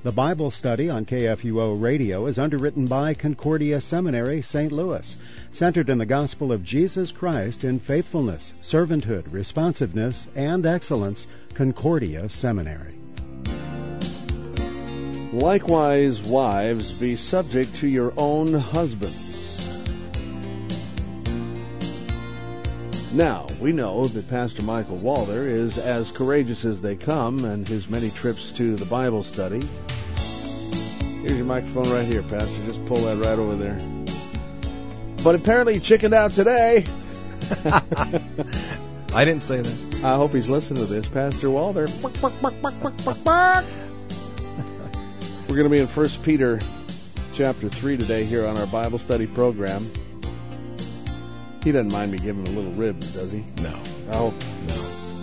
The Bible study on KFUO Radio is underwritten by Concordia Seminary, St. Louis, centered in the gospel of Jesus Christ in faithfulness, servanthood, responsiveness, and excellence. Concordia Seminary. Likewise, wives, be subject to your own husbands. Now, we know that Pastor Michael Walder is as courageous as they come in his many trips to the Bible study. Here's your microphone right here, Pastor. Just pull that right over there. But apparently he chickened out today. I didn't say that. I hope he's listening to this. Pastor Walder. We're going to be in 1 Peter chapter 3 today here on our Bible study program. He doesn't mind me giving him a little rib, does he? No. Oh, no.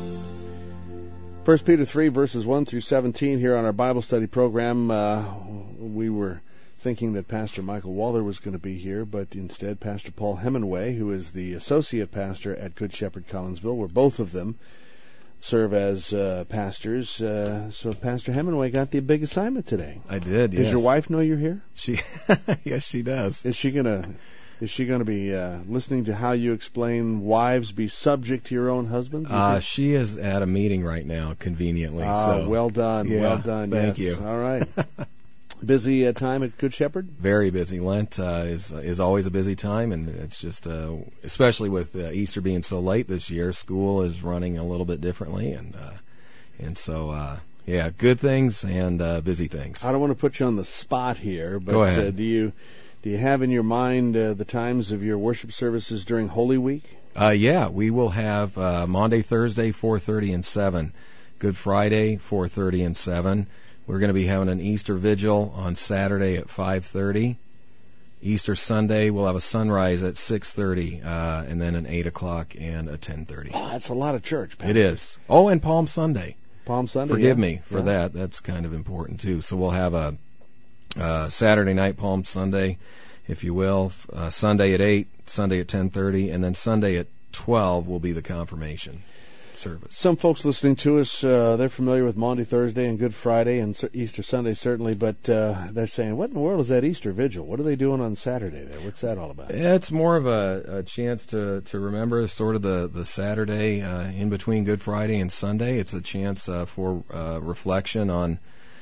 1 Peter 3 verses 1 through 17 here on our Bible study program. We were thinking that Pastor Michael Walder was going to be here, but instead Pastor Paul Hemingway, who is the associate pastor at Good Shepherd Collinsville, where both of them serve as pastors. So Pastor Hemingway got the big assignment today. I did, yes. Does your wife know you're here? Yes, she does. Is she going to be listening to how you explain wives be subject to your own husbands? She is at a meeting right now, conveniently. So. Well done. Yeah, well done. Thank yes. you. All right. Busy time at Good Shepherd? Very busy. Lent is always a busy time, and it's just, especially with Easter being so late this year, school is running a little bit differently, and so good things and busy things. I don't want to put you on the spot here, but go ahead. Do you have in your mind the times of your worship services during Holy Week? Yeah, we will have Monday, Thursday, 4:30 and 7. Good Friday, 4:30 and 7. We're going to be having an Easter Vigil on Saturday at 5:30. Easter Sunday, we'll have a sunrise at 6:30, and then an 8 o'clock and a 10:30. Oh, that's a lot of church, Pastor. It is. Oh, and Palm Sunday. Palm Sunday, Forgive me for that. That's kind of important, too. So we'll have a Saturday night Palm Sunday, if you will. Sunday at 8, Sunday at 10:30, and then Sunday at 12 will be the confirmation service. Some folks listening to us, they're familiar with Maundy Thursday and Good Friday and Easter Sunday, certainly, but they're saying, what in the world is that Easter Vigil? What are they doing on Saturday there? What's that all about? It's more of a chance to remember sort of the Saturday in between Good Friday and Sunday. It's a chance for reflection on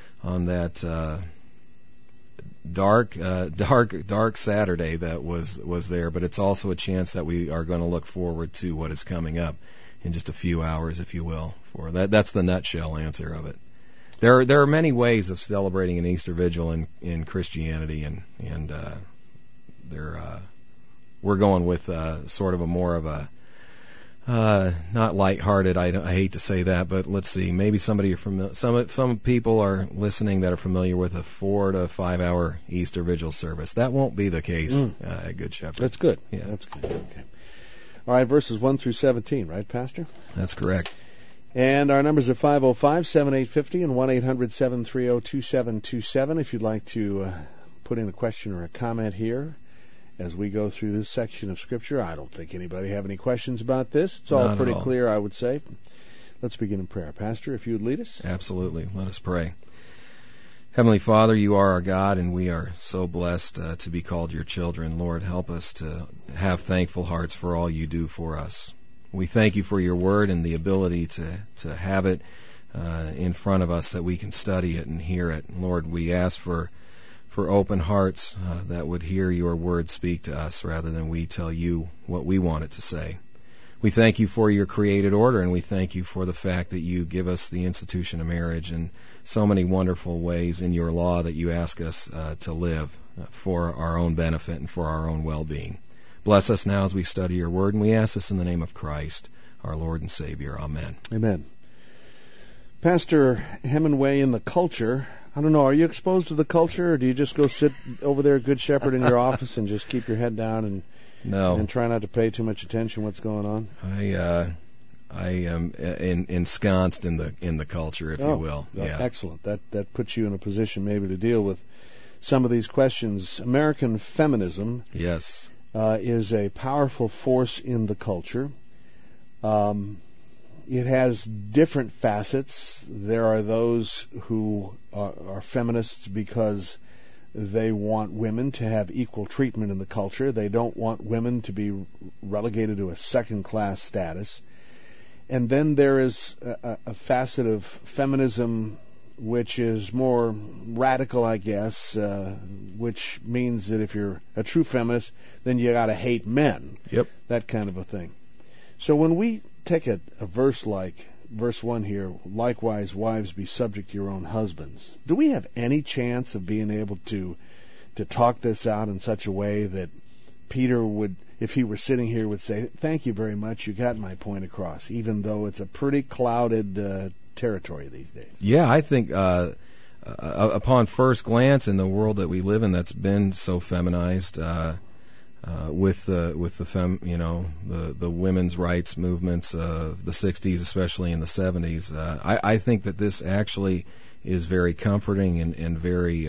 that dark Saturday that was there, but it's also a chance that we are going to look forward to what is coming up in just a few hours, if you will. For that's the nutshell answer of it. There are many ways of celebrating an Easter Vigil in Christianity, and we're going with sort of a more of a not lighthearted. I hate to say that, but let's see. Maybe somebody some people are listening that are familiar with a 4 to 5 hour Easter Vigil service. That won't be the case at Good Shepherd. That's good. Yeah. That's good. Okay. All right, verses 1 through 17, right, Pastor? That's correct. And our numbers are 505-7850 and 1-800-730-2727 if you'd like to put in a question or a comment here as we go through this section of Scripture. I don't think anybody have any questions about this. It's all pretty clear, I would say. Let's begin in prayer. Pastor, if you would lead us. Absolutely. Let us pray. Heavenly Father, you are our God, and we are so blessed to be called your children. Lord, help us to have thankful hearts for all you do for us. We thank you for your word and the ability to have it in front of us that we can study it and hear it. Lord, we ask for open hearts that would hear your word speak to us rather than we tell you what we want it to say. We thank you for your created order, and we thank you for the fact that you give us the institution of marriage and so many wonderful ways in your law that you ask us to live for our own benefit and for our own well-being. Bless us now as we study your word, and we ask this in the name of Christ, our Lord and Savior. Amen. Amen. Pastor Hemingway, in the culture, I don't know, are you exposed to the culture, or do you just go sit over there at Good Shepherd in your office and just keep your head down and try not to pay too much attention to what's going on? I am ensconced in the culture, if you will. Yeah. Excellent. That puts you in a position maybe to deal with some of these questions. American feminism, is a powerful force in the culture. It has different facets. There are those who are feminists because they want women to have equal treatment in the culture. They don't want women to be relegated to a second-class status. And then there is a facet of feminism which is more radical, I guess, which means that if you're a true feminist, then you got to hate men. Yep. That kind of a thing. So when we take a verse like verse 1 here, likewise, wives, be subject to your own husbands, do we have any chance of being able to talk this out in such a way that Peter would, if he were sitting here, would say, thank you very much, you got my point across, even though it's a pretty clouded territory these days? Yeah, I think upon first glance, in the world that we live in that's been so feminized, with the women's rights movements of the 60s, especially in the 70s, I think that this actually is very comforting and very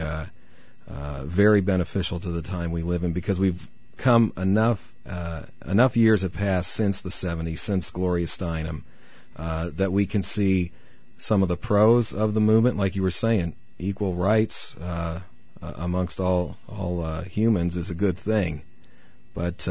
very beneficial to the time we live in, because we've come enough years have passed since the 70s, since Gloria Steinem, that we can see some of the pros of the movement, like you were saying. Equal rights amongst all humans is a good thing, but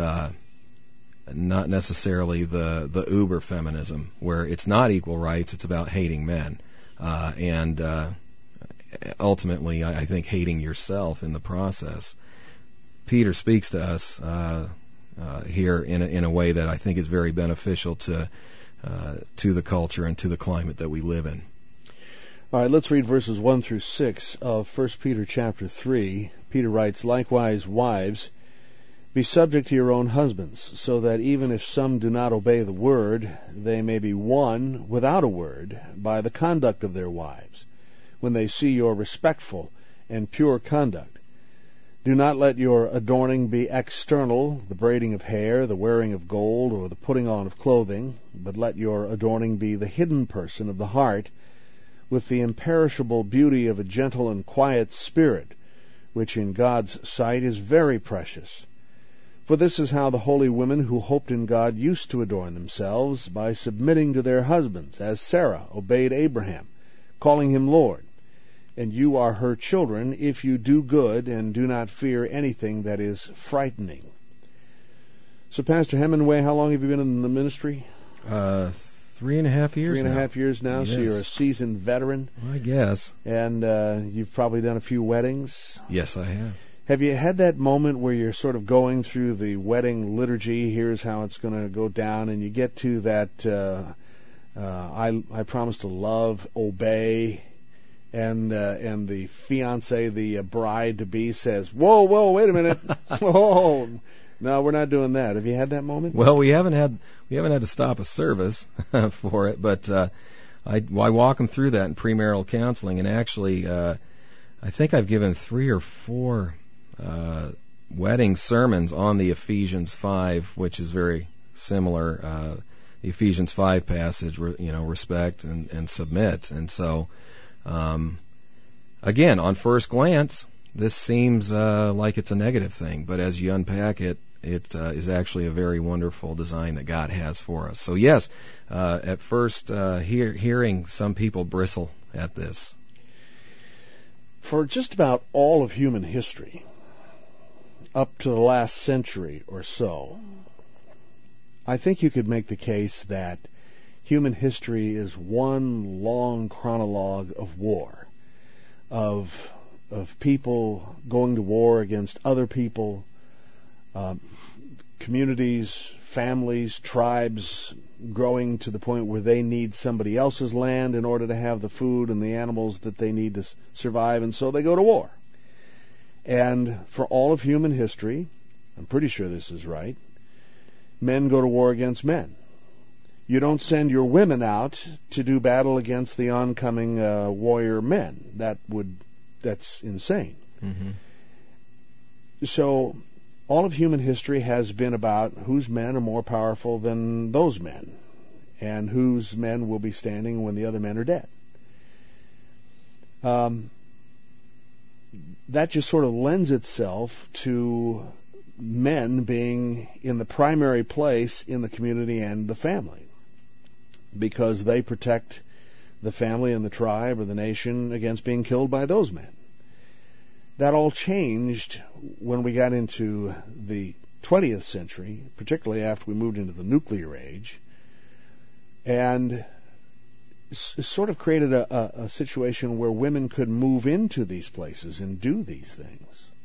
not necessarily the uber feminism, where it's not equal rights, it's about hating men, and ultimately, I think, hating yourself in the process. Peter speaks to us here in a way that I think is very beneficial to the culture and to the climate that we live in. All right, let's read verses 1 through 6 of 1 Peter chapter 3. Peter writes, likewise, wives, be subject to your own husbands, so that even if some do not obey the word, they may be won without a word by the conduct of their wives, when they see your respectful and pure conduct. Do not let your adorning be external, the braiding of hair, the wearing of gold, or the putting on of clothing, but let your adorning be the hidden person of the heart, with the imperishable beauty of a gentle and quiet spirit, which in God's sight is very precious. For this is how the holy women who hoped in God used to adorn themselves, by submitting to their husbands, as Sarah obeyed Abraham, calling him Lord. And you are her children, if you do good and do not fear anything that is frightening. So, Pastor Hemingway, how long have you been in the ministry? 3.5 years. 3.5 years now. Yes. So you're a seasoned veteran. I guess. And you've probably done a few weddings. Yes, I have. Have you had that moment where you're sort of going through the wedding liturgy? Here's how it's going to go down, and you get to that I promise to love, obey, and the fiance, the bride to be, says, "Whoa, wait a minute, whoa, no, we're not doing that." Have you had that moment? Well, we haven't had to stop a service for it, but I walk them through that in premarital counseling, and actually, I think I've given 3 or 4 wedding sermons on the Ephesians 5, which is very similar. The Ephesians 5 passage, respect and submit, and so. Again, on first glance, this seems like it's a negative thing, but as you unpack it, it is actually a very wonderful design that God has for us. So yes, at first, hearing some people bristle at this. For just about all of human history, up to the last century or so, I think you could make the case that human history is one long chronologue of war, of people going to war against other people, communities, families, tribes growing to the point where they need somebody else's land in order to have the food and the animals that they need to survive, and so they go to war. And for all of human history, I'm pretty sure this is right, men go to war against men. You don't send your women out to do battle against the oncoming warrior men. That's insane. Mm-hmm. So all of human history has been about whose men are more powerful than those men, and whose men will be standing when the other men are dead. That just sort of lends itself to men being in the primary place in the community and the family. because they protect the family and the tribe or the nation against being killed by those men. That all changed when we got into the 20th century, particularly after we moved into the nuclear age, and sort of created a situation where women could move into these places and do these things.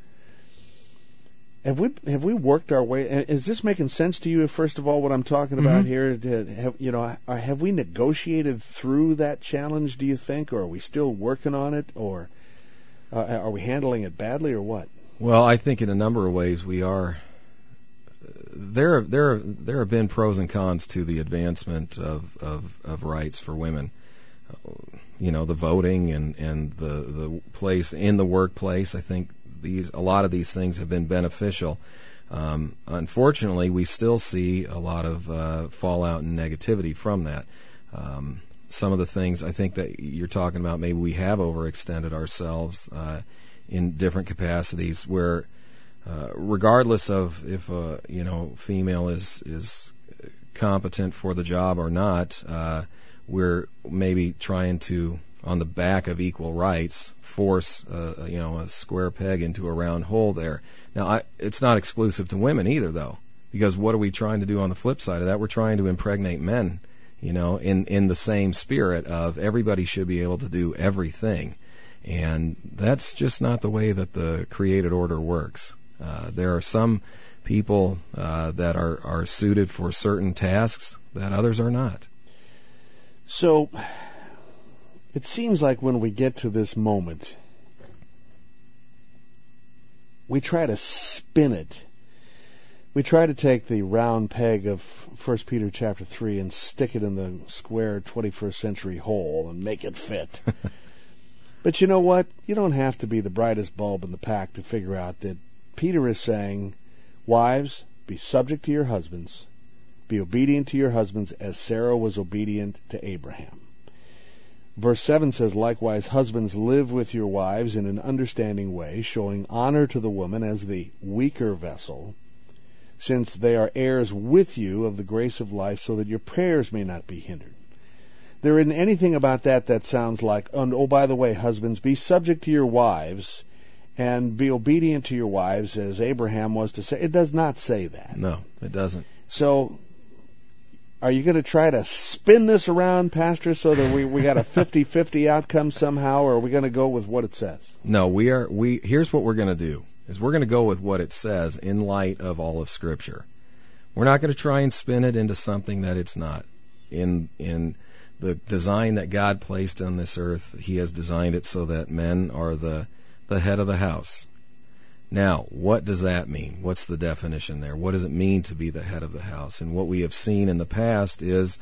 Have we worked our way? Is this making sense to you? First of all, what I'm talking about here, have we negotiated through that challenge? Do you think, or are we still working on it, or are we handling it badly, or what? Well, I think in a number of ways we are. There have been pros and cons to the advancement of rights for women. The voting and the place in the workplace. I think a lot of these things have been beneficial. Unfortunately, we still see a lot of fallout and negativity from that. Some of the things I think that you're talking about, maybe we have overextended ourselves in different capacities where, regardless of if a female is competent for the job or not, we're maybe trying to, on the back of equal rights, force a square peg into a round hole there. Now, it's not exclusive to women either, though, because what are we trying to do on the flip side of that? We're trying to impregnate men, in the same spirit of everybody should be able to do everything, and that's just not the way that the created order works. There are some people that are suited for certain tasks that others are not. So, it seems like when we get to this moment, we try to spin it. We try to take the round peg of 1 Peter chapter 3 and stick it in the square 21st century hole and make it fit. But you know what? You don't have to be the brightest bulb in the pack to figure out that Peter is saying, wives, be subject to your husbands. Be obedient to your husbands as Sarah was obedient to Abraham. Verse 7 says, likewise, husbands, live with your wives in an understanding way, showing honor to the woman as the weaker vessel, since they are heirs with you of the grace of life, so that your prayers may not be hindered. There isn't anything about that sounds like, oh, by the way, husbands, be subject to your wives and be obedient to your wives as Abraham was to say. It does not say that. No, it doesn't. So, are you going to try to spin this around, Pastor, so that we got a 50-50 outcome somehow, or are we going to go with what it says? No, here's what we're going to do, is we're going to go with what it says in light of all of Scripture. We're not going to try and spin it into something that it's not. In the design that God placed on this earth, He has designed it so that men are the head of the house. Now, what does that mean? What's the definition there? What does it mean to be the head of the house? And what we have seen in the past is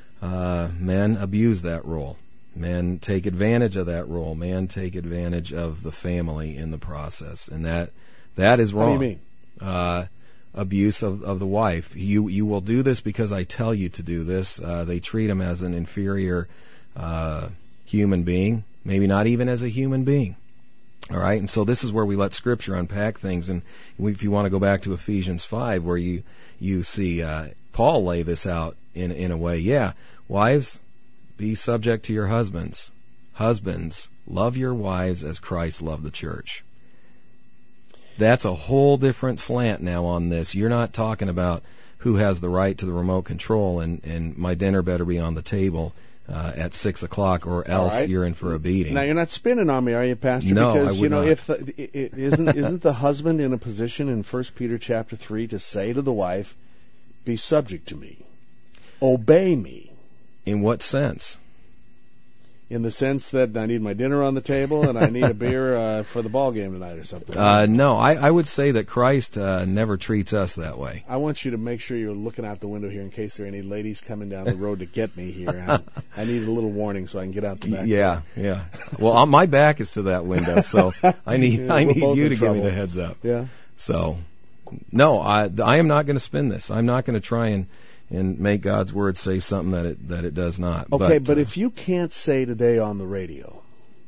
men abuse that role. Men take advantage of that role. Men take advantage of the family in the process. And that is wrong. What do you mean? Abuse of the wife. You will do this because I tell you to do this. They treat him as an inferior human being, maybe not even as a human being. All right, and so this is where we let Scripture unpack things. And if you want to go back to Ephesians 5, where you see Paul lay this out in a way, yeah, wives, be subject to your husbands. Husbands, love your wives as Christ loved the church. That's a whole different slant now on this. You're not talking about who has the right to the remote control and my dinner better be on the table at 6 o'clock, or else right. You're in for a beating. Now, you're not spinning on me, are you, Pastor? No, because, I would not. If isn't the husband in a position in 1 Peter chapter 3 to say to the wife, be subject to me, obey me? In what sense? In the sense that I need my dinner on the table and I need a beer for the ball game tonight or something. No, I would say that Christ never treats us that way. I want you to make sure you're looking out the window here in case there are any ladies coming down the road to get me here. I need a little warning so I can get out the back. Yeah. Well, my back is to that window, so I need you to give me the heads up. Yeah. So, no, I am not going to spin this. I'm not going to try and make God's word say something that it does not. Okay, but if you can't say today on the radio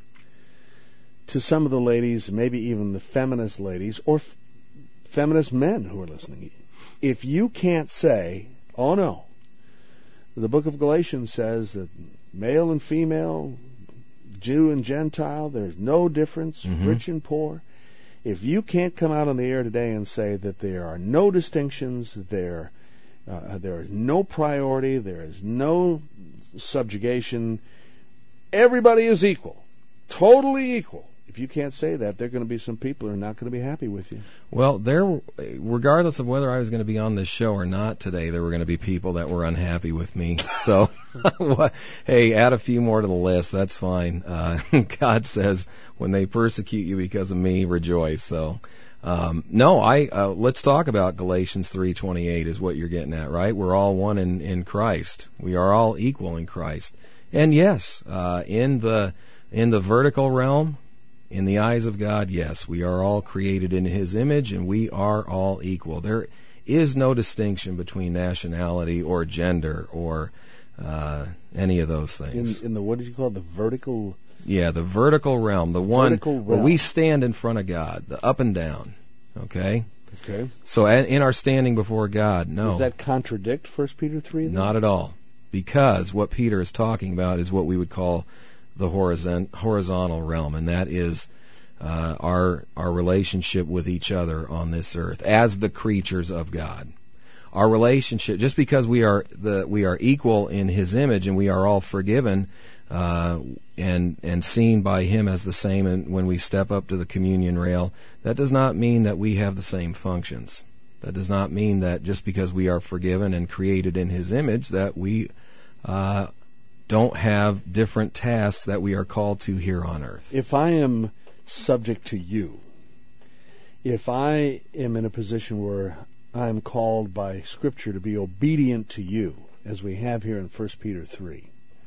to some of the ladies, maybe even the feminist ladies, or feminist men who are listening, if you can't say, oh no, The book of Galatians says that male and female, Jew and Gentile, there's no difference, rich and poor. If you can't come out on the air today and say that there are no distinctions, there is no priority, there is no subjugation, everybody is equal, totally equal. If you can't say that, there are going to be some people who are not going to be happy with you. Well, regardless of whether I was going to be on this show or not today, there were going to be people that were unhappy with me. So, hey, add a few more to the list. That's fine. God says, when they persecute you because of me, rejoice. So, let's talk about Galatians 3:28 is what you're getting at, right? We're all one in Christ. We are all equal in Christ. And yes, in the vertical realm, in the eyes of God, yes, we are all created in His image, and we are all equal. There is no distinction between nationality or gender or any of those things. In the, what did you call it, the vertical? Yeah, the vertical realm, the one where we stand in front of God, the up and down. Okay? Okay. So in our standing before God, no. Does that contradict 1 Peter 3? Then? Not at all. Because what Peter is talking about is what we would call the horizontal realm, and that is our relationship with each other on this earth as the creatures of God. Our relationship, just because we are equal in His image and we are all forgiven and seen by Him as the same, and when we step up to the communion rail, that does not mean that we have the same functions. That does not mean that just because we are forgiven and created in His image that we don't have different tasks that we are called to here on earth. If I am subject to you, if I am in a position where I am called by Scripture to be obedient to you, as we have here in 1 Peter 3,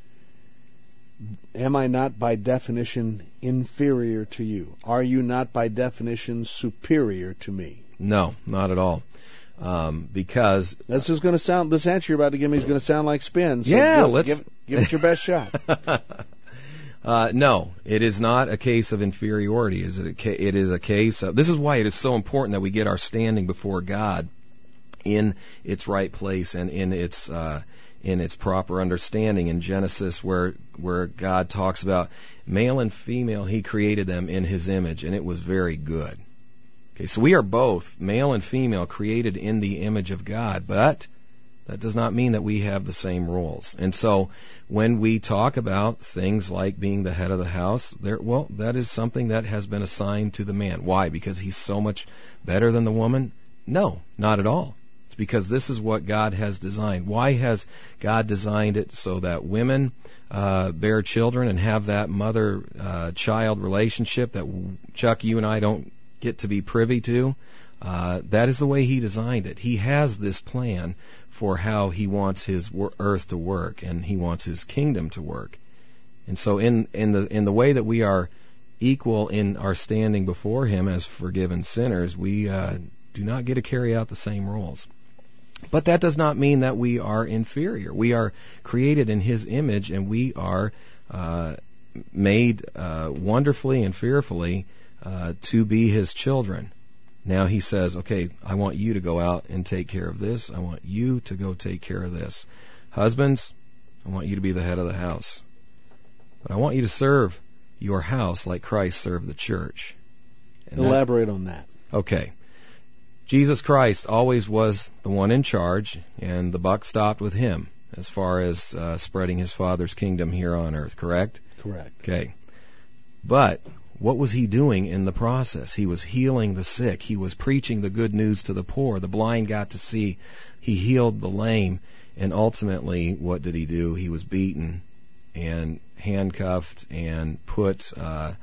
am I not by definition inferior to you? Are you not by definition superior to me? No, not at all. Because this is going to sound, this answer you're about to give me is going to sound like spin. So yeah, give it your best shot. No, it is not a case of inferiority. It is a case of, this is why it is so important that we get our standing before God in its right place and in its proper understanding. In Genesis, where God talks about male and female, He created them in His image, and it was very good. Okay, so we are both, male and female, created in the image of God, but that does not mean that we have the same roles. And so when we talk about things like being the head of the house, that is something that has been assigned to the man. Why? Because he's so much better than the woman? No, not at all. It's because this is what God has designed. Why has God designed it so that women bear children and have that mother-child relationship that, Chuck, you and I don't get to be privy to? That is the way He designed it. He has this plan for how He wants His earth to work, and He wants His kingdom to work. And so in the way that we are equal in our standing before Him as forgiven sinners, we do not get to carry out the same roles. But that does not mean that we are inferior. We are created in His image, and we are made wonderfully and fearfully to be His children. Now He says, okay, I want you to go out and take care of this. I want you to go take care of this. Husbands, I want you to be the head of the house. But I want you to serve your house like Christ served the church. And elaborate on that. Okay. Jesus Christ always was the one in charge, and the buck stopped with Him as far as spreading His Father's kingdom here on earth, correct? Correct. Okay. But what was He doing in the process? He was healing the sick. He was preaching the good news to the poor. The blind got to see. He healed the lame. And ultimately, what did He do? He was beaten and handcuffed and put on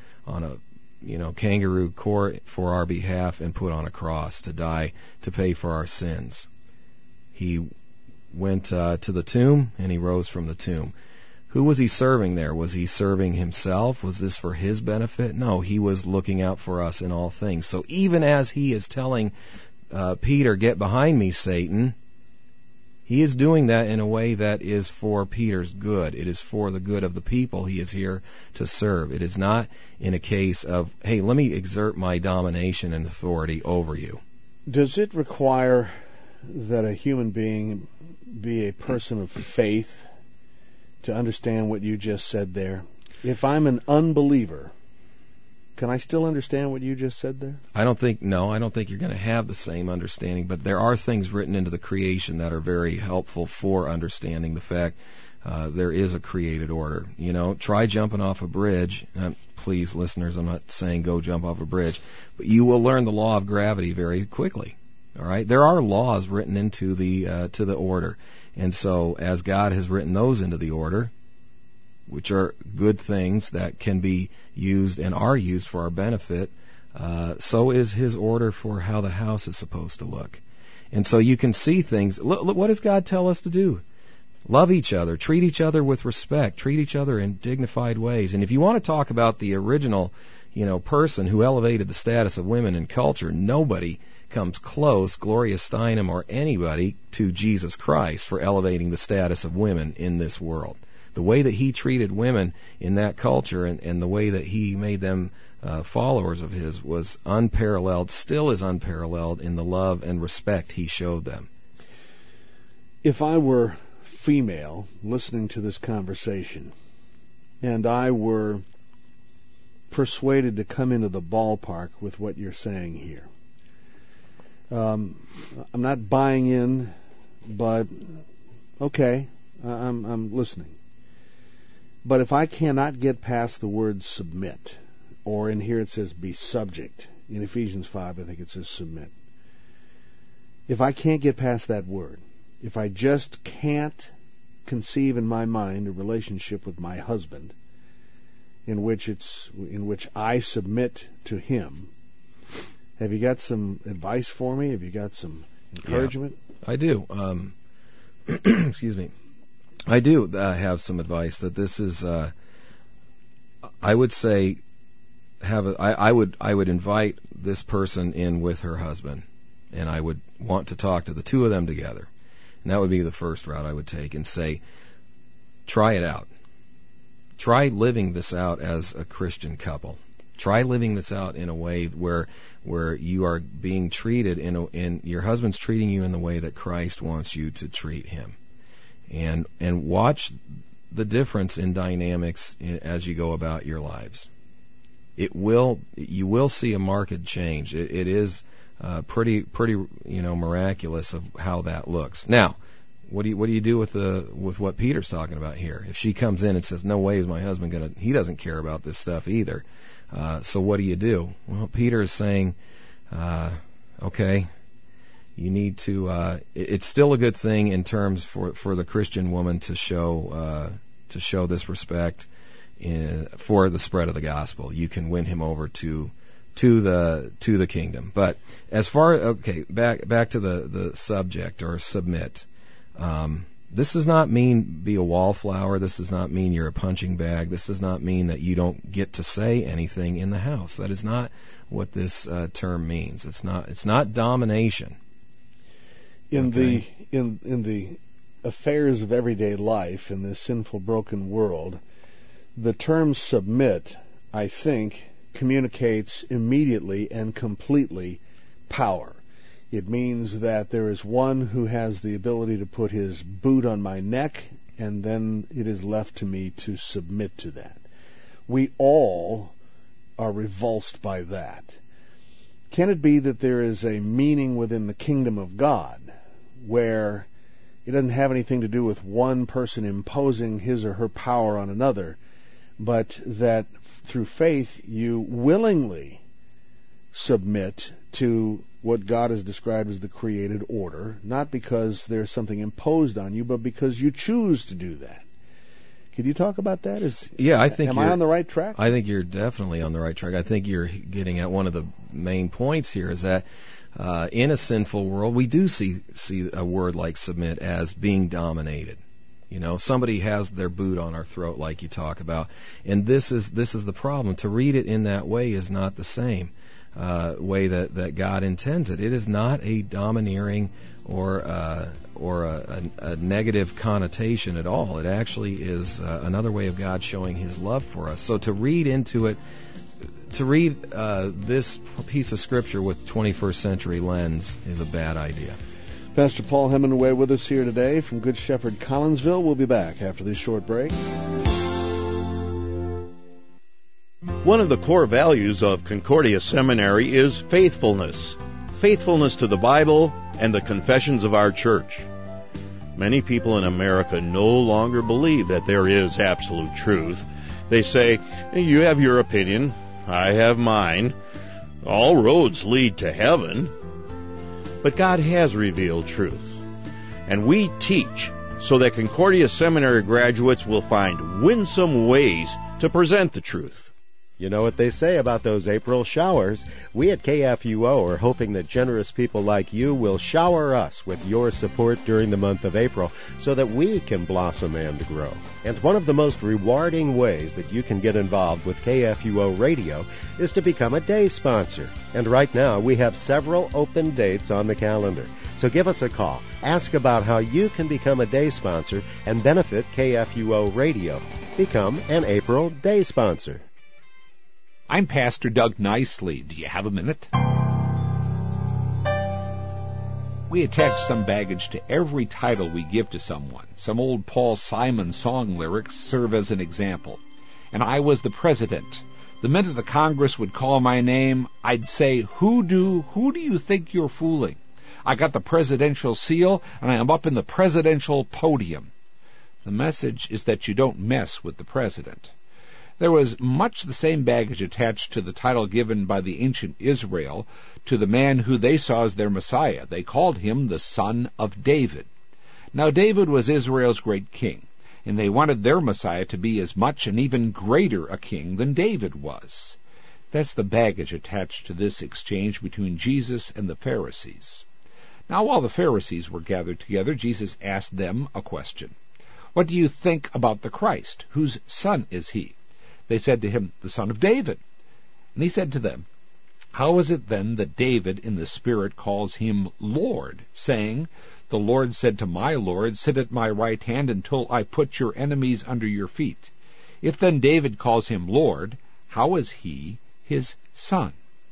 a kangaroo court for our behalf and put on a cross to die to pay for our sins. He went to the tomb, and He rose from the tomb. Who was He serving there? Was He serving Himself? Was this for His benefit? No, He was looking out for us in all things. So even as He is telling Peter, get behind me, Satan, He is doing that in a way that is for Peter's good. It is for the good of the people He is here to serve. It is not in a case of, hey, let me exert my domination and authority over you. Does it require that a human being be a person of faith to understand what you just said there? If I'm an unbeliever, can I still understand what you just said there? I don't think you're going to have the same understanding, but there are things written into the creation that are very helpful for understanding the fact there is a created order. Try jumping off a bridge. Please, listeners, I'm not saying go jump off a bridge, but you will learn the law of gravity very quickly. All right, there are laws written into the to the order, and so as God has written those into the order, which are good things that can be used and are used for our benefit, so is His order for how the house is supposed to look. And so you can see things. Look, what does God tell us to do? Love each other, treat each other with respect, treat each other in dignified ways. And if you want to talk about the original, person who elevated the status of women in culture, nobody comes close, Gloria Steinem or anybody, to Jesus Christ for elevating the status of women in this world. The way that He treated women in that culture and the way that He made them followers of His was unparalleled, still is unparalleled in the love and respect He showed them. If I were female listening to this conversation and I were persuaded to come into the ballpark with what you're saying here, I'm not buying in, but okay, I'm listening. But if I cannot get past the word submit, or in here it says be subject, in Ephesians 5 I think it says submit. If I can't get past that word, if I just can't conceive in my mind a relationship with my husband in which I submit to him, have you got some advice for me? Have you got some encouragement? Yeah, I do. Excuse me. I do have some advice that this is. I would say, I would invite this person in with her husband, and I would want to talk to the two of them together, and that would be the first route I would take, and say, try it out. Try living this out as a Christian couple. Try living this out in a way where you are being treated in your husband's treating you in the way that Christ wants you to treat him. And watch the difference in dynamics as you go about your lives. You will see a marked change. It is pretty miraculous of how that looks. Now, what do you do with what Peter's talking about here? If she comes in and says, "No way is my husband he doesn't care about this stuff either." So what do? Well, Peter is saying, okay, you need to. It's still a good thing in terms for the Christian woman to show this respect for the spread of the gospel. You can win him over to the kingdom. But as far back to the subject or submit. This does not mean be a wallflower. This does not mean you're a punching bag. This does not mean that you don't get to say anything in the house. That is not what this term means. It's not domination. In the affairs of everyday life in this sinful, broken world, the term submit, I think, communicates immediately and completely power. It means that there is one who has the ability to put his boot on my neck, and then it is left to me to submit to that. We all are revulsed by that. Can it be that there is a meaning within the kingdom of God where it doesn't have anything to do with one person imposing his or her power on another, but that through faith you willingly submit to what God has described as the created order, not because there's something imposed on you, but because you choose to do that. Could you talk about that? Am I on the right track? I think you're definitely on the right track. I think you're getting at one of the main points here is that in a sinful world, we do see a word like submit as being dominated. Somebody has their boot on our throat, like you talk about, and this is the problem. To read it in that way is not the same way that God intends it. It is not a domineering or a negative connotation at all. It actually is another way of God showing His love for us. So to read into it, this piece of Scripture with 21st century lens is a bad idea. Pastor Paul Hemingway with us here today from Good Shepherd Collinsville. We'll be back after this short break. One of the core values of Concordia Seminary is faithfulness. Faithfulness to the Bible and the confessions of our church. Many people in America no longer believe that there is absolute truth. They say, you have your opinion, I have mine. All roads lead to heaven. But God has revealed truth. And we teach so that Concordia Seminary graduates will find winsome ways to present the truth. You know what they say about those April showers. We at KFUO are hoping that generous people like you will shower us with your support during the month of April so that we can blossom and grow. And one of the most rewarding ways that you can get involved with KFUO Radio is to become a day sponsor. And right now we have several open dates on the calendar. So give us a call. Ask about how you can become a day sponsor and benefit KFUO Radio. Become an April day sponsor. I'm Pastor Doug Nicely. Do you have a minute? We attach some baggage to every title we give to someone. Some old Paul Simon song lyrics serve as an example. And I was the president. The minute the Congress would call my name, I'd say, who do you think you're fooling? I got the presidential seal, and I am up in the presidential podium. The message is that you don't mess with the president. There was much the same baggage attached to the title given by the ancient Israel to the man who they saw as their Messiah. They called him the Son of David. Now David was Israel's great king, and they wanted their Messiah to be as much and even greater a king than David was. That's the baggage attached to this exchange between Jesus and the Pharisees. Now while the Pharisees were gathered together, Jesus asked them a question. What do you think about the Christ? Whose son is he? They said to him, the son of David. And he said to them, how is it then that David in the Spirit calls him Lord, saying, the Lord said to my Lord, sit at my right hand until I put your enemies under your feet. If then David calls him Lord, how is he his son?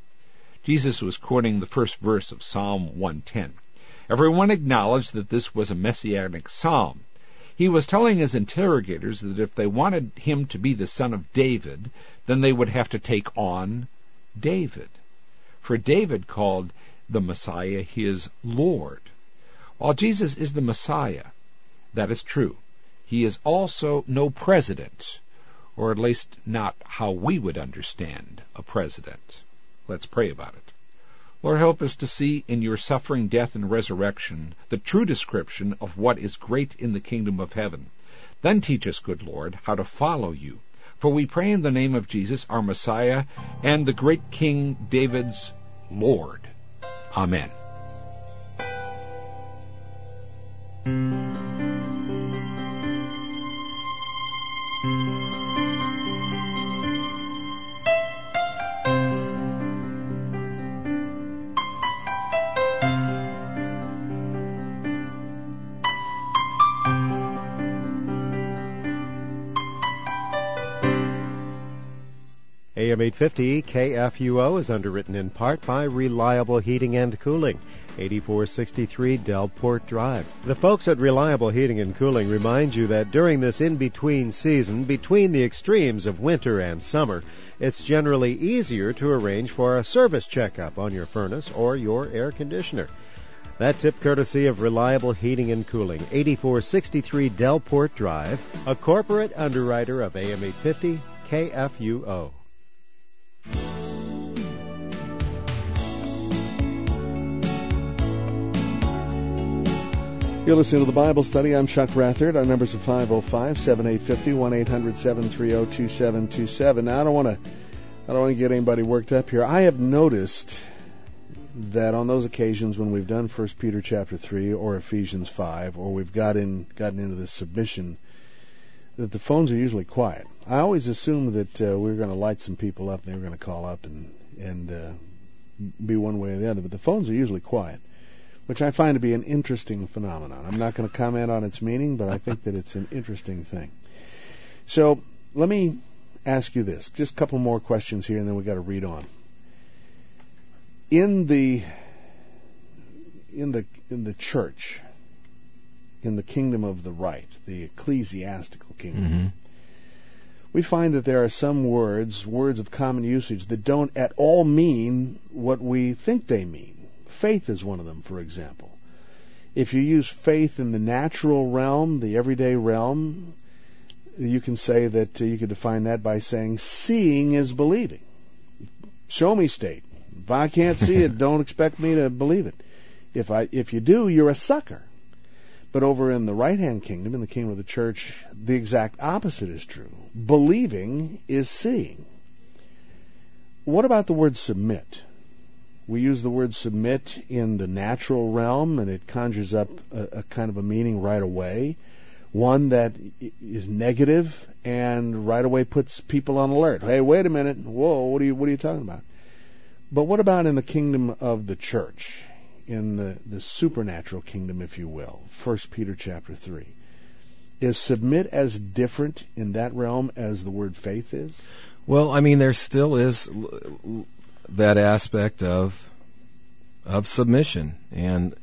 Jesus was quoting the first verse of Psalm 110. Everyone acknowledged that this was a messianic psalm. He was telling his interrogators that if they wanted him to be the son of David, then they would have to take on David. For David called the Messiah his Lord. While Jesus is the Messiah, that is true. He is also no president, or at least not how we would understand a president. Let's pray about it. Lord, help us to see in your suffering, death, and resurrection the true description of what is great in the kingdom of heaven. Then teach us, good Lord, how to follow you. For we pray in the name of Jesus, our Messiah, and the great King David's Lord. Amen. AM 850 KFUO is underwritten in part by Reliable Heating and Cooling, 8463 Delport Drive. The folks at Reliable Heating and Cooling remind you that during this in-between season, between the extremes of winter and summer, it's generally easier to arrange for a service checkup on your furnace or your air conditioner. That tip courtesy of Reliable Heating and Cooling, 8463 Delport Drive, a corporate underwriter of AM 850 KFUO. You're listening to the Bible Study. I'm Chuck Rathard. Our numbers are 505-7850, 1-800-730-2727. Now, I don't want to get anybody worked up here. I have noticed that on those occasions when we've done 1 Peter chapter 3 or Ephesians 5, or we've gotten into this submission, that the phones are usually quiet. I always assumed that we were going to light some people up and they were going to call up and be one way or the other, but the phones are usually quiet, which I find to be an interesting phenomenon. I'm not going to comment on its meaning, but I think that it's an interesting thing. So let me ask you this. Just a couple more questions here, and then we've got to read on. In the in the church, in the kingdom of the right, the ecclesiastical kingdom, Mm-hmm. we find that there are some words of common usage, that don't at all mean what we think they mean. Faith is one of them, for example. If you use faith in the natural realm, the everyday realm, you can say that you could define that by saying seeing is believing. Show me state. If I can't see it, don't expect me to believe it. If you do, you're a sucker. But over in the right-hand kingdom, in the kingdom of the church, the exact opposite is true. Believing is seeing. What about the word submit? We use the word submit in the natural realm, and it conjures up a kind of a meaning right away, one that is negative and right away puts people on alert. Hey, wait a minute. Whoa, what are you talking about? But what about in the kingdom of the church, in the supernatural kingdom, if you will? 1 Peter chapter 3. Is submit as different in that realm as the word faith is? Well, I mean, there still is that aspect of submission, and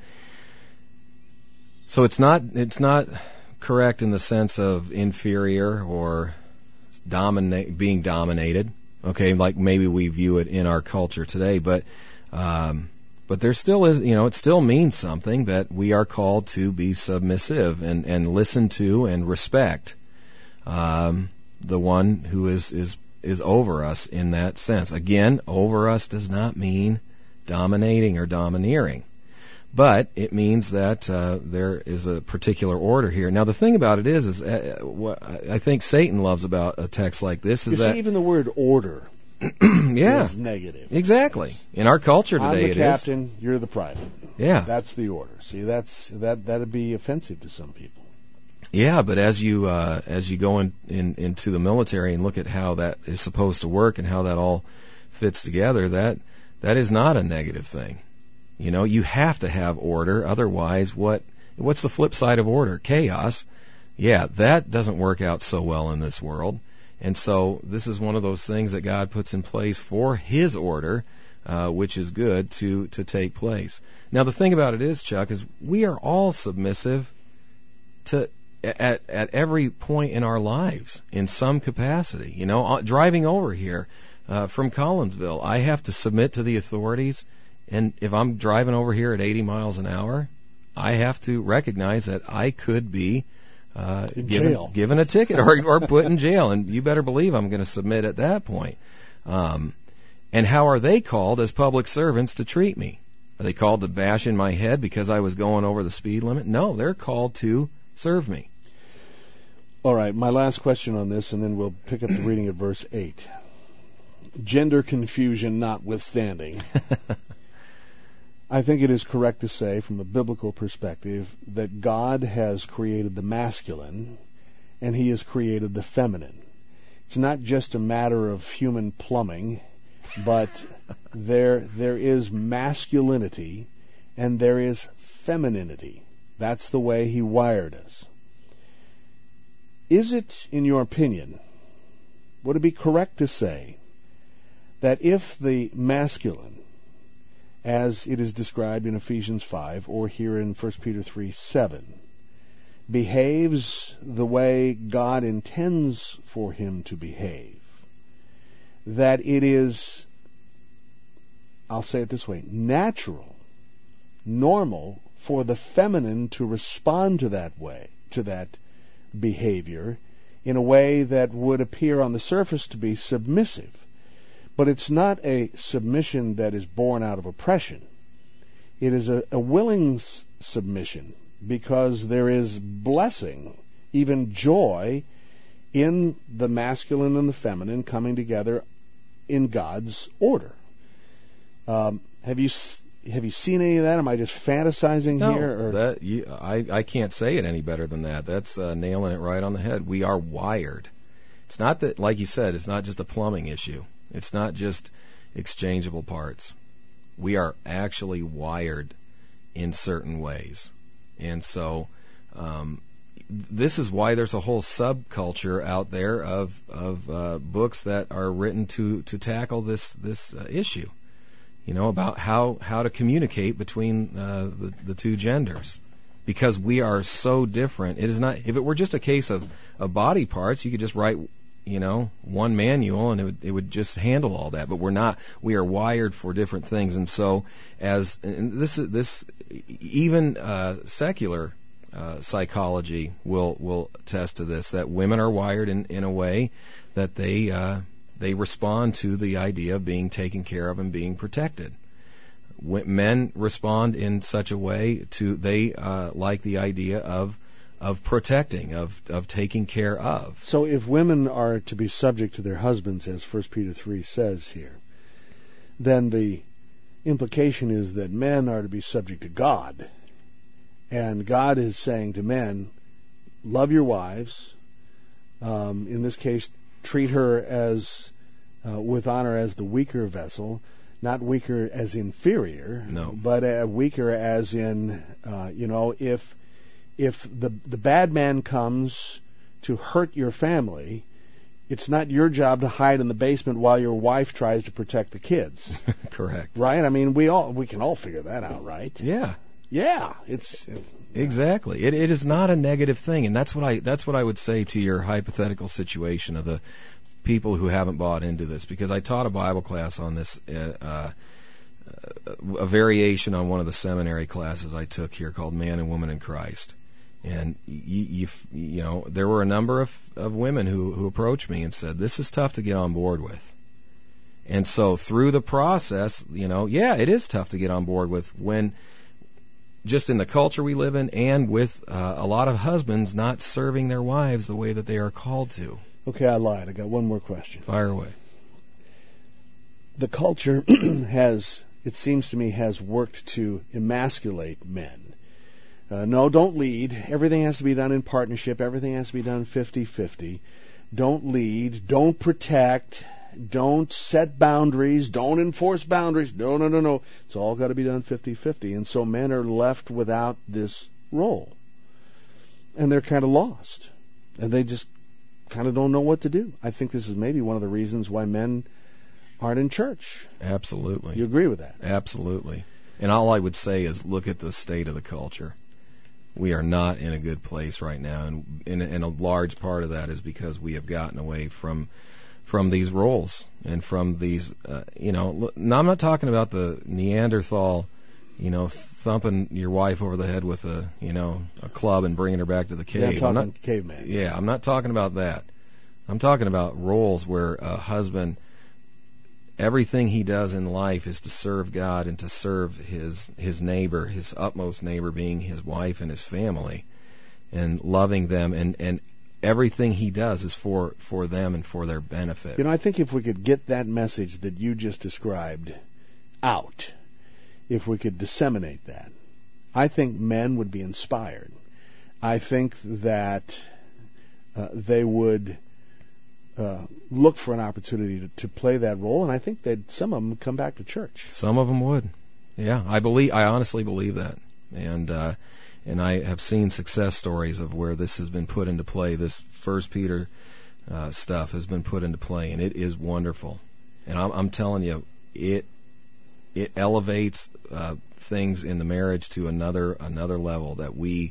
so it's not correct in the sense of inferior or being dominated. Okay, like maybe we view it in our culture today, but there still is, it still means something that we are called to be submissive and listen to and respect the one who is over us in that sense. Again, over us does not mean dominating or domineering, but it means that there is a particular order here. Now, the thing about it is what I think Satan loves about a text like this is that even the word order is negative. Exactly. In our culture today, I'm the captain, you're the private. Yeah. That's the order. See, that'd be offensive to some people. Yeah, but as you go into the military and look at how that is supposed to work and how that all fits together, that is not a negative thing. You have to have order. Otherwise, what's the flip side of order? Chaos. Yeah, that doesn't work out so well in this world. And so this is one of those things that God puts in place for His order, which is good to take place. Now, the thing about it is, Chuck, is we are all submissive at every point in our lives in some capacity. Driving over here from Collinsville, I have to submit to the authorities. And if I'm driving over here at 80 miles an hour, I have to recognize that I could be given a ticket or put in jail. And you better believe I'm going to submit at that point. And how are they called as public servants to treat me? Are they called to bash in my head because I was going over the speed limit? No, they're called to serve me. All right, my last question on this, and then we'll pick up the reading at verse 8. Gender confusion notwithstanding, I think it is correct to say, from a biblical perspective, that God has created the masculine and He has created the feminine. It's not just a matter of human plumbing, but there is masculinity and there is femininity. That's the way He wired us. Is it, in your opinion, would it be correct to say that if the masculine, as it is described in Ephesians 5 or here in 1 Peter 3:7, behaves the way God intends for him to behave, that it is, I'll say it this way, natural, normal for the feminine to respond to that behavior in a way that would appear on the surface to be submissive. But it's not a submission that is born out of oppression. It is a willing submission because there is blessing, even joy, in the masculine and the feminine coming together in God's order. Have you seen any of that? Am I just fantasizing here? No, I can't say it any better than that. That's nailing it right on the head. We are wired. It's not that, like you said, it's not just a plumbing issue. It's not just exchangeable parts. We are actually wired in certain ways. And so this is why there's a whole subculture out there of books that are written to tackle this issue. about how to communicate between the two genders, because we are so different. It is not. If it were just a case of body parts, you could just write one manual and it would just handle all that. But we're not. We are wired for different things, and so this even secular psychology will attest to this, that women are wired in a way that they respond to the idea of being taken care of and being protected. Men respond in such a way they like the idea of protecting, of taking care of. So if women are to be subject to their husbands, as 1 Peter 3 says here, then the implication is that men are to be subject to God. And God is saying to men, love your wives. In this case, treat her as with honor as the weaker vessel, not weaker as inferior, no, but weaker as in, if the bad man comes to hurt your family, it's not your job to hide in the basement while your wife tries to protect the kids. Correct. Right? I mean, we can all figure that out, right? Yeah. Yeah, it's exactly. It is not a negative thing, and that's what I would say to your hypothetical situation of the people who haven't bought into this, because I taught a Bible class on this, a variation on one of the seminary classes I took here called Man and Woman in Christ, and there were a number of women who approached me and said, this is tough to get on board with. And so through the process, it is tough to get on board with, when just in the culture we live in, and with a lot of husbands not serving their wives the way that they are called to. Okay, I lied. I got one more question. Fire away. The culture it seems to me, has worked to emasculate men. No, don't lead. Everything has to be done in partnership. Everything has to be done 50-50. Don't lead. Don't protect. Don't set boundaries. Don't enforce boundaries. No. It's all got to be done 50-50. And so men are left without this role. And they're kind of lost. And they just kind of don't know what to do. I think this is maybe one of the reasons why men aren't in church. Absolutely. You agree with that? Absolutely. And all I would say is look at the state of the culture. We are not in a good place right now. And a large part of that is because we have gotten away from these roles and from these, now I'm not talking about the Neanderthal, thumping your wife over the head with a club and bringing her back to the cave. I'm talking caveman. Yeah, I'm not talking about that. I'm talking about roles where a husband, everything he does in life is to serve God and to serve his neighbor, his utmost neighbor being his wife and his family, and loving them, and everything he does is for them and for their benefit. I think if we could get that message that you just described out, if we could disseminate that, I think men would be inspired. I think that they would look for an opportunity to play that role, and I think that some of them would come back to church. Some of them would. Yeah, I honestly believe that. And I have seen success stories of where this has been put into play. This 1 Peter stuff has been put into play, and it is wonderful. And I'm telling you, it elevates things in the marriage to another level that we.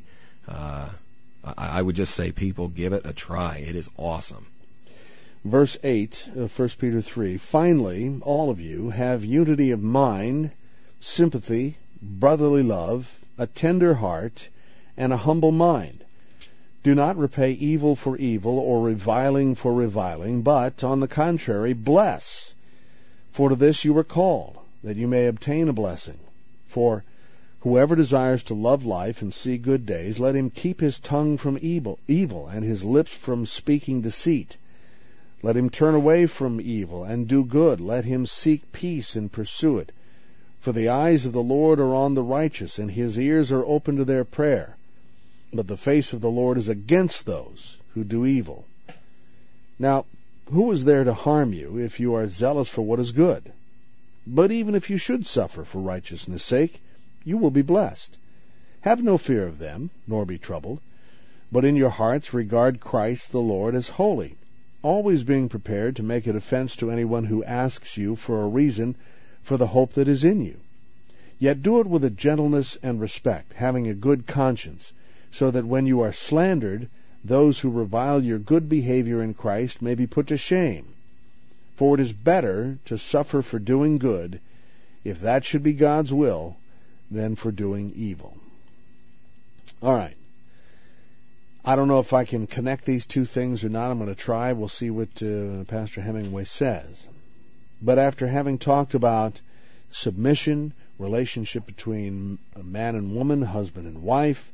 I would just say, people, give it a try. It is awesome. Verse 8 of 1 Peter 3, finally, all of you have unity of mind, sympathy, brotherly love, a tender heart, and a humble mind. Do not repay evil for evil or reviling for reviling, but, on the contrary, bless. For to this you were called, that you may obtain a blessing. For whoever desires to love life and see good days, let him keep his tongue from evil, and his lips from speaking deceit. Let him turn away from evil and do good. Let him seek peace and pursue it. For the eyes of the Lord are on the righteous, and his ears are open to their prayer. But the face of the Lord is against those who do evil. Now, who is there to harm you if you are zealous for what is good? But even if you should suffer for righteousness' sake, you will be blessed. Have no fear of them, nor be troubled. But in your hearts regard Christ the Lord as holy, always being prepared to make a defense to anyone who asks you for a reason for the hope that is in you. Yet do it with a gentleness and respect, having a good conscience, so that when you are slandered, those who revile your good behavior in Christ may be put to shame. For it is better to suffer for doing good, if that should be God's will, than for doing evil. All right. I don't know if I can connect these two things or not. I'm going to try. We'll see what Pastor Hemingway says. But after having talked about submission, relationship between a man and woman, husband and wife,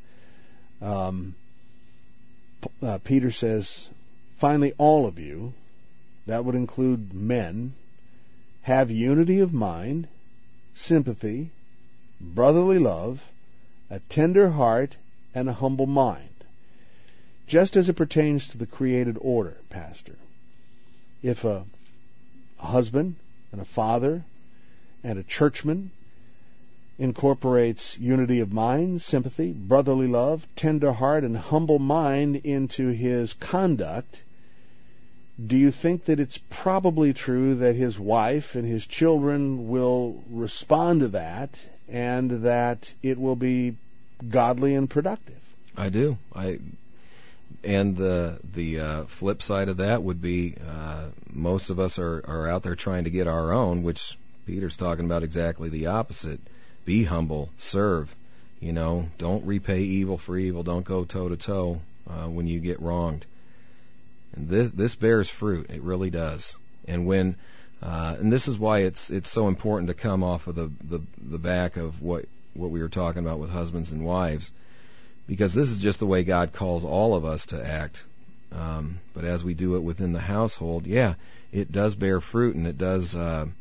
Peter says, finally, all of you, that would include men, have unity of mind, sympathy, brotherly love, a tender heart, and a humble mind. Just as it pertains to the created order, Pastor. If a husband and a father and a churchman incorporates unity of mind, sympathy, brotherly love, tender heart, and humble mind into his conduct, do you think that it's probably true that his wife and his children will respond to that and that it will be godly and productive? I do. And the flip side of that would be most of us are out there trying to get our own, which Peter's talking about exactly the opposite. Be humble, serve. Don't repay evil for evil. Don't go toe to toe when you get wronged. And this bears fruit. It really does. And and this is why it's so important to come off of the back of what we were talking about with husbands and wives, because this is just the way God calls all of us to act. But as we do it within the household, it does bear fruit, and it does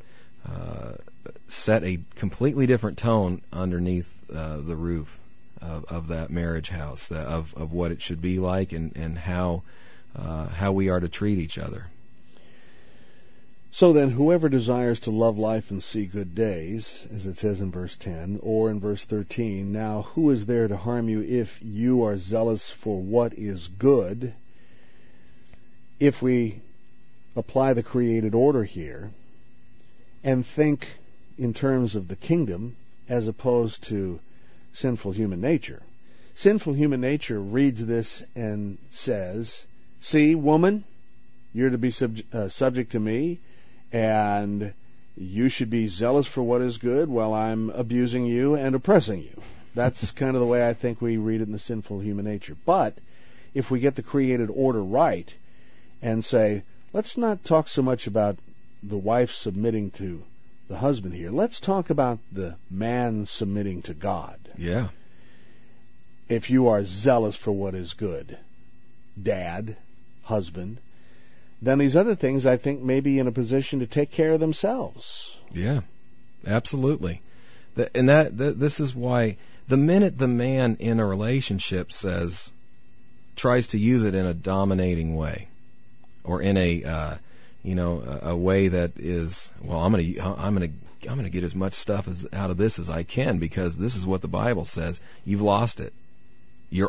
set a completely different tone underneath the roof of that marriage house, of what it should be like, and how we are to treat each other. So then, whoever desires to love life and see good days, as it says in verse 10, or in verse 13, now who is there to harm you if you are zealous for what is good? If we apply the created order here and think in terms of the kingdom as opposed to sinful human nature. Sinful human nature reads this and says, see, woman, you're to be subject to me, and you should be zealous for what is good while I'm abusing you and oppressing you. That's kind of the way I think we read it in the sinful human nature. But if we get the created order right and say, let's not talk so much about the wife submitting to the husband here. Let's talk about the man submitting to God. Yeah. If you are zealous for what is good, dad, husband, then these other things, I think, may be in a position to take care of themselves. Yeah, absolutely. This is why the minute the man in a relationship tries to use it in a dominating way, or in a way that is, well, I'm gonna get as much stuff out of this as I can because this is what the Bible says. You've lost it. You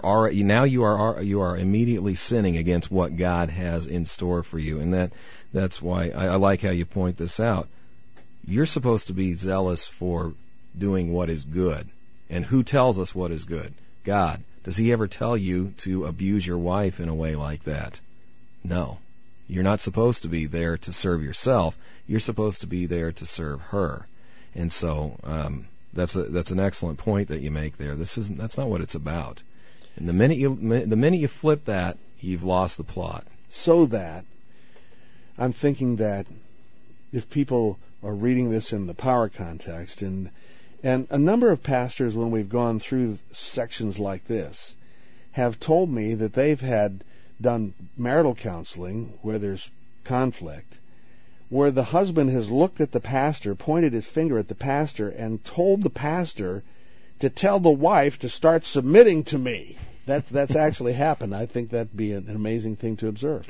are immediately sinning against what God has in store for you, and that's why I like how you point this out. You're supposed to be zealous for doing what is good, and who tells us what is good? God. Does He ever tell you to abuse your wife in a way like that? No. You're not supposed to be there to serve yourself. You're supposed to be there to serve her, and so that's an excellent point that you make there. That's not what it's about. And the minute you flip that, you've lost the plot. So that I'm thinking that if people are reading this in the power context, and a number of pastors, when we've gone through sections like this, have told me that they've done marital counseling where there's conflict, where the husband has looked at the pastor, pointed his finger at the pastor, and told the pastor to tell the wife to start submitting to me. That's actually happened. I think that'd be an amazing thing to observe.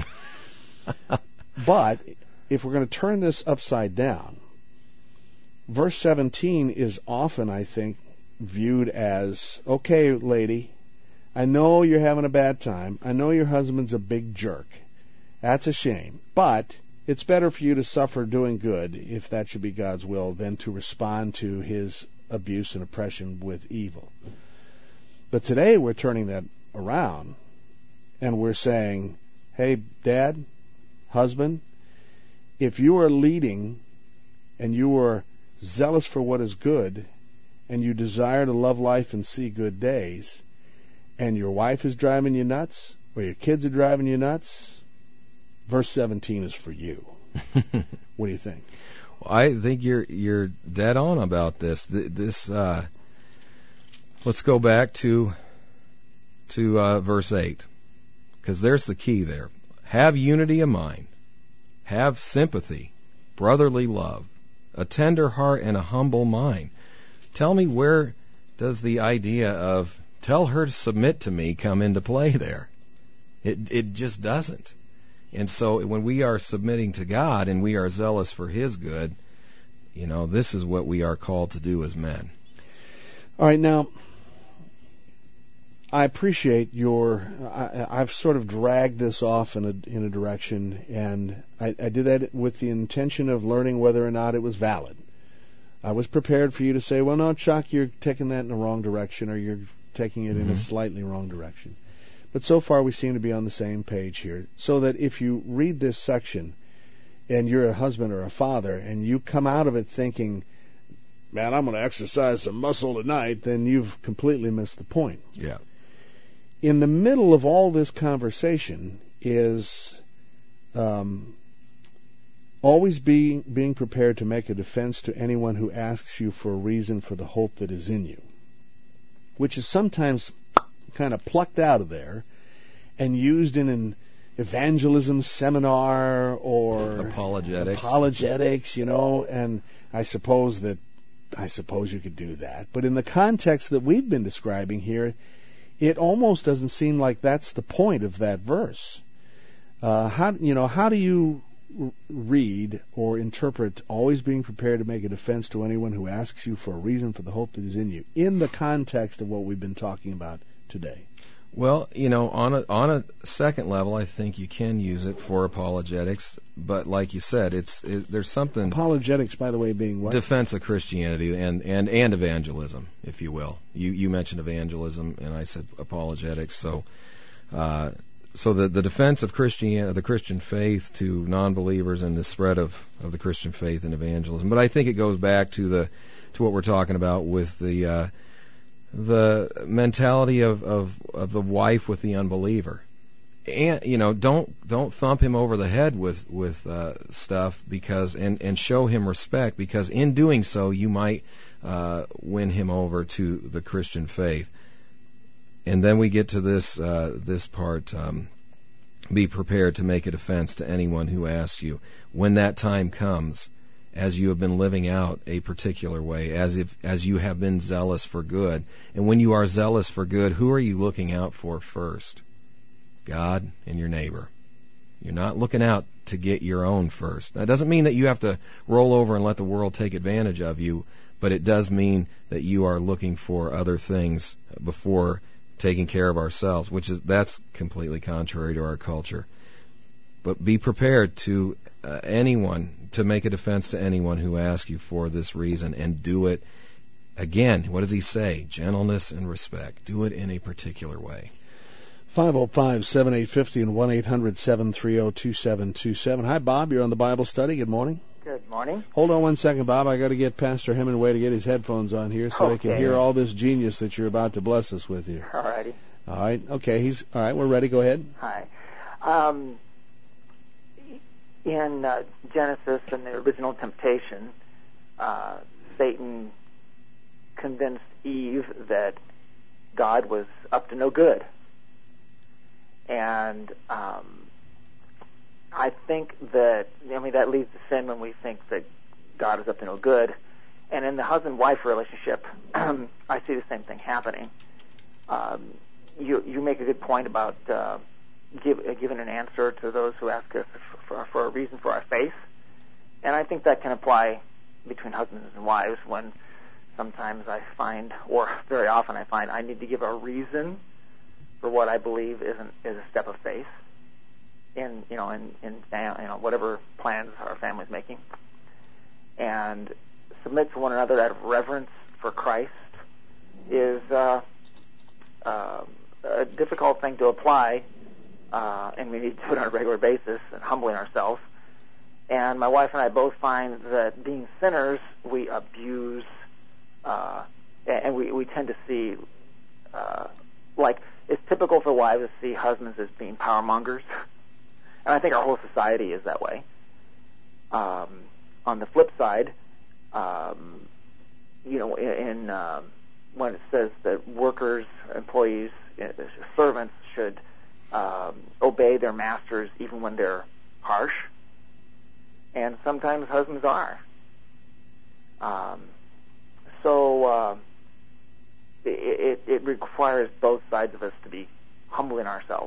But if we're going to turn this upside down, verse 17 is often, I think, viewed as, okay, lady, I know you're having a bad time. I know your husband's a big jerk. That's a shame. But it's better for you to suffer doing good, if that should be God's will, than to respond to his abuse and oppression with evil. But today we're turning that around, and we're saying, hey, Dad, husband, if you are leading and you are zealous for what is good, and you desire to love life and see good days, and your wife is driving you nuts, or your kids are driving you nuts, verse 17 is for you. What do you think? Well, I think you're dead on about this. Let's go back to verse 8, because there's the key there. Have unity of mind, have sympathy, brotherly love, a tender heart, and a humble mind. Tell me, where does the idea of tell her to submit to me come into play there? It just doesn't. And so when we are submitting to God and we are zealous for his good, this is what we are called to do as men. All right, now, I appreciate I've sort of dragged this off in a direction, and I did that with the intention of learning whether or not it was valid. I was prepared for you to say, well, no, Chuck, you're taking that in the wrong direction, or you're taking it in a slightly wrong direction. But so far we seem to be on the same page here, so that if you read this section and you're a husband or a father and you come out of it thinking, man, I'm going to exercise some muscle tonight, then you've completely missed the point. Yeah. In the middle of all this conversation is always being prepared to make a defense to anyone who asks you for a reason for the hope that is in you, which is sometimes kind of plucked out of there and used in an evangelism seminar or apologetics, and I suppose you could do that. But in the context that we've been describing here, it almost doesn't seem like that's the point of that verse. How do you read or interpret always being prepared to make a defense to anyone who asks you for a reason for the hope that is in you in the context of what we've been talking about today? Well, on a second level, I think you can use it for apologetics, but like you said, there's something. Apologetics, by the way, being what? Defense of Christianity and evangelism, if you will. You mentioned evangelism, and I said apologetics. So the defense of Christianity, the Christian faith to non-believers, and the spread of the Christian faith and evangelism. But I think it goes back to what we're talking about with the mentality of the wife with the unbeliever, and don't thump him over the head with stuff, because and show him respect, because in doing so you might win him over to the Christian faith. And then we get to this part: be prepared to make a defense to anyone who asks you when that time comes, as you have been living out a particular way, as you have been zealous for good. And when you are zealous for good, who are you looking out for first? God and your neighbor. You're not looking out to get your own first. That doesn't mean that you have to roll over and let the world take advantage of you, but it does mean that you are looking for other things before taking care of ourselves, that's completely contrary to our culture. But be prepared to to make a defense to anyone who asks you for this reason, and do it, again, what does he say? Gentleness and respect. Do it in a particular way. 505-7850 and 1-800-730-2727. Hi, Bob. You're on the Bible study. Good morning. Good morning. Hold on one second, Bob. I got to get Pastor Hemingway to get his headphones on here so I can hear all this genius that you're about to bless us with here. All righty. All right. Okay. All right. We're ready. Go ahead. Hi. In Genesis and the original temptation, Satan convinced Eve that God was up to no good. And I think that leads to sin when we think that God is up to no good. And in the husband-wife relationship, I see the same thing happening. You make a good point about giving an answer to those who ask us for a reason for our faith. And I think that can apply between husbands and wives, when sometimes I find, or very often I find, I need to give a reason for what I believe is a step of faith. in whatever plans our family's making, and submit to one another out of reverence for Christ is a difficult thing to apply, and we need to do it on a regular basis and humbling ourselves. And my wife and I both find that being sinners, we abuse, and we tend to see, like, it's typical for wives to see husbands as being power mongers. And I think our whole society is that way. On the flip side, when it says that workers, employees, servants should obey their masters even when they're harsh, and sometimes husbands are. It requires both sides of us to be humbling ourselves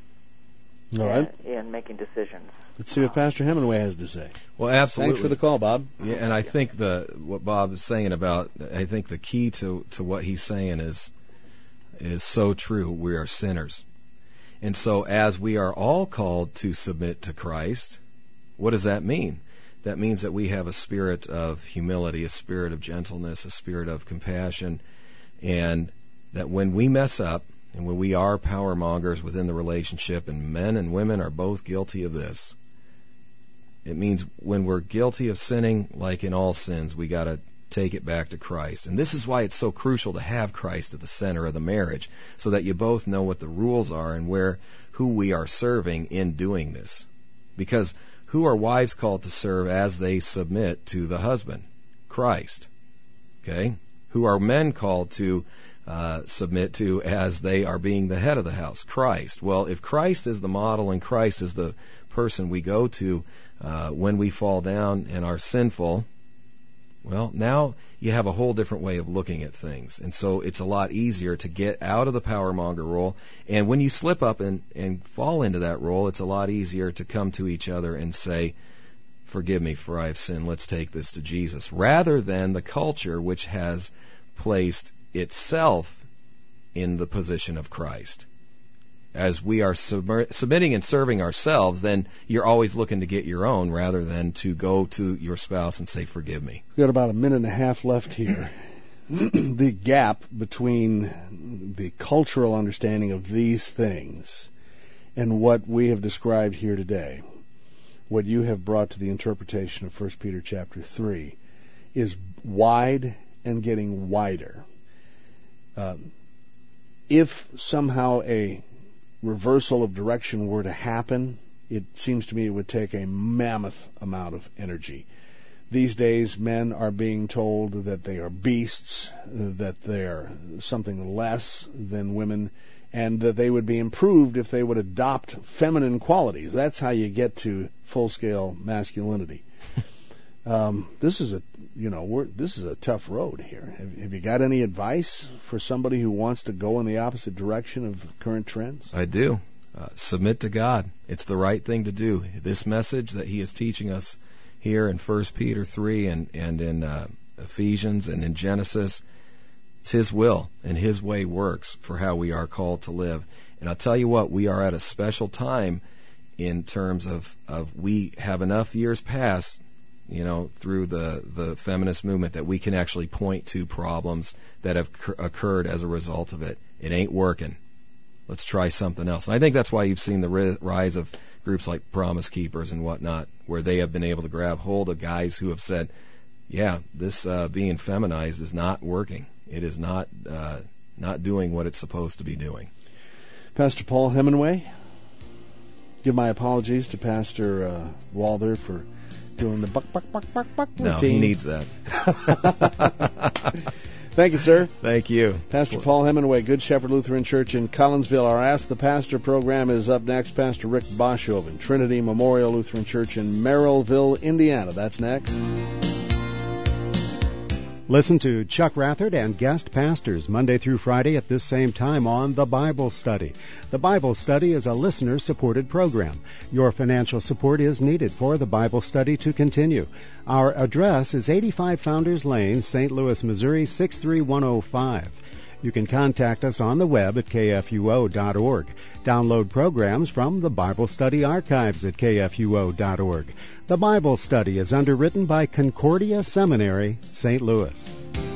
in making decisions. Let's see what Pastor Hemingway has to say. Well, absolutely. Thanks for the call, Bob. Yeah, and I think what Bob is saying I think the key to what he's saying is so true. We are sinners. And so as we are all called to submit to Christ, what does that mean? That means that we have a spirit of humility, a spirit of gentleness, a spirit of compassion, and that when we mess up and when we are power mongers within the relationship, and men and women are both guilty of this, it means when we're guilty of sinning, like in all sins, we got to take it back to Christ. And this is why it's so crucial to have Christ at the center of the marriage, so that you both know what the rules are and who we are serving in doing this. Because who are wives called to serve as they submit to the husband? Christ. Okay? Who are men called to submit to as they are being the head of the house? Christ. Well, if Christ is the model and Christ is the person we go to when we fall down and are sinful, well, now you have a whole different way of looking at things. And so it's a lot easier to get out of the power monger role. And when you slip up and fall into that role, it's a lot easier to come to each other and say, forgive me for I have sinned, let's take this to Jesus, rather than the culture which has placed itself in the position of Christ. As we are submitting and serving ourselves, then you're always looking to get your own rather than to go to your spouse and say, forgive me. We've got about a minute and a half left here. The gap between the cultural understanding of these things and what we have described here today, what you have brought to the interpretation of 1 Peter chapter 3, is wide and getting wider. If somehow a reversal of direction were to happen, it seems to me it would take a mammoth amount of energy. These days, men are being told that they are beasts, that they're something less than women, and that they would be improved if they would adopt feminine qualities. That's how you get to full-scale masculinity. This is a tough road here. Have you got any advice for somebody who wants to go in the opposite direction of current trends? I do. Submit to God. It's the right thing to do. This message that He is teaching us here in 1 Peter 3 and in Ephesians and in Genesis, it's His will and His way works for how we are called to live. And I'll tell you what, we are at a special time in terms of we have enough years past, through the feminist movement, that we can actually point to problems that have occurred as a result of it. It ain't working. Let's try something else. And I think that's why you've seen the rise of groups like Promise Keepers and whatnot, where they have been able to grab hold of guys who have said, yeah, this being feminized is not working. It is not doing what it's supposed to be doing. Pastor Paul Hemingway, give my apologies to Pastor Walther for doing the buck routine. No, he needs that. Thank you, sir. Thank you. Pastor Paul Hemingway, Good Shepherd Lutheran Church in Collinsville. Our Ask the Pastor program is up next. Pastor Rick Boschoven, Trinity Memorial Lutheran Church in Merrillville, Indiana. That's next. Listen to Chuck Rathert and guest pastors Monday through Friday at this same time on The Bible Study. The Bible Study is a listener-supported program. Your financial support is needed for the Bible Study to continue. Our address is 85 Founders Lane, St. Louis, Missouri, 63105. You can contact us on the web at kfuo.org. Download programs from the Bible Study Archives at kfuo.org. The Bible Study is underwritten by Concordia Seminary, St. Louis.